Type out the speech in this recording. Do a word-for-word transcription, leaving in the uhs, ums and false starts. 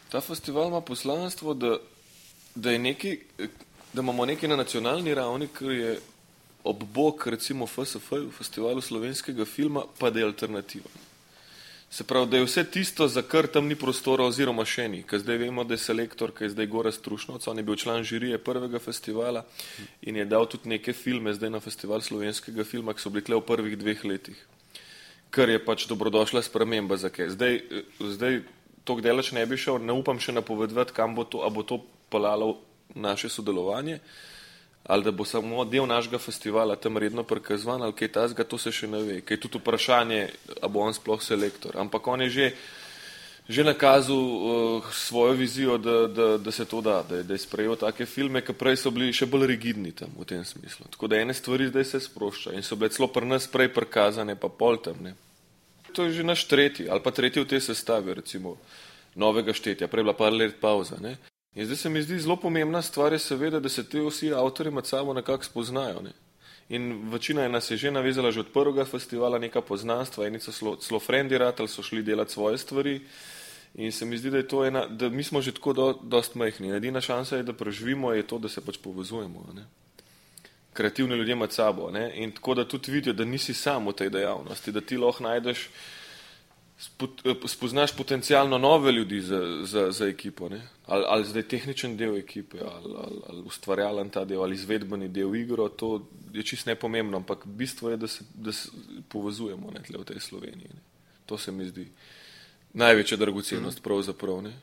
Ta festival ima poslanstvo, da, da, je nekaj, da imamo nekaj na nacionalni ravni, kar je ob bok recimo F S F-ju, Festivalu slovenskega filma, pa da je alternativa. Se pravi, da je vse tisto, za kar tam ni prostora oziroma še ni. Ker zdaj vemo, da je selektor, ki je zdaj Gorazd Trušnovc, on je bil član žirije prvega festivala in je dal tudi neke filme zdaj na Festival slovenskega filma, ki so bili tle v prvih dveh letih. Kar je pač dobrodošla sprememba za kaj. Zdaj, zdaj toliko delač ne bi šel, ne upam še napovedovati, kam bo to, a bo to pelalo naše sodelovanje, ali da bo samo del našega festivala tam redno prikazovan, ali kaj tazga, to se še ne ve. Kaj je tudi vprašanje, a bo on sploh selektor. Ampak on je že, že nakazal uh, svojo vizijo, da, da, da se to da, da je, da je sprejel take filme, ki prej so bili še bolj rigidni tam v tem smislu. Tako da ene stvari zdaj se sprošča in so bile celo pri nas prej prikazane, pa pol tam, ne. To je že naš tretji, ali pa tretji v tej sestavi, recimo, novega štetja, prej bila par let pauza, ne. In zdaj se mi zdi zelo pomembna stvar je seveda, da se te vsi avtorji med sabo nekako spoznajo. Ne? In večina je nas je že navezala že od prvega festivala neka poznanstva, eni so celo frendi ratali, so šli delati svoje stvari in se mi zdi, da je to ena, da mi smo že tako do, dost majhni. Edina šansa je, da preživimo, je to, da se pač povezujemo. Ne? Kreativni ljudje med sabo. Ne? In tako, da tudi vidijo, da nisi sam v tej dejavnosti, da ti lahko najdeš spoznaš potencialno nove ljudi za, za, za ekipo, ne? Ali, ali zdaj tehničen del ekipe, ali, ali, ali ustvarjalen ta del, ali izvedbeni del igro, to je čisto nepomembno, ampak bistvo je, da se, da se povezujemo ne, tle v tej Sloveniji. Ne? To se mi zdi največja dragocenost pravzaprav. Ne?